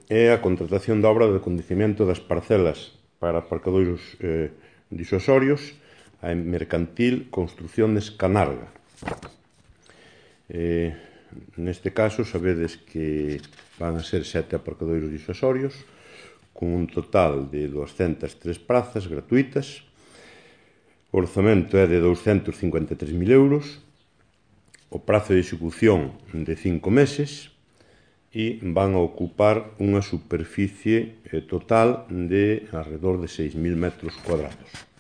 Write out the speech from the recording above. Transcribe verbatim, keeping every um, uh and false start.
é a contratación da obra de acondicionamento das parcelas para aparcadoiros eh, disuasorios a Mercantil Construcciones Canarga. Eh, neste caso, sabedes que van a ser sete aparcadoiros disuasorios con un total de doscientas tres prazas gratuitas. O orzamento é de douscentos cincuenta e tres mil euros, o prazo de execución de cinco meses e van a ocupar unha superficie total de alrededor de seis mil metros cuadrados.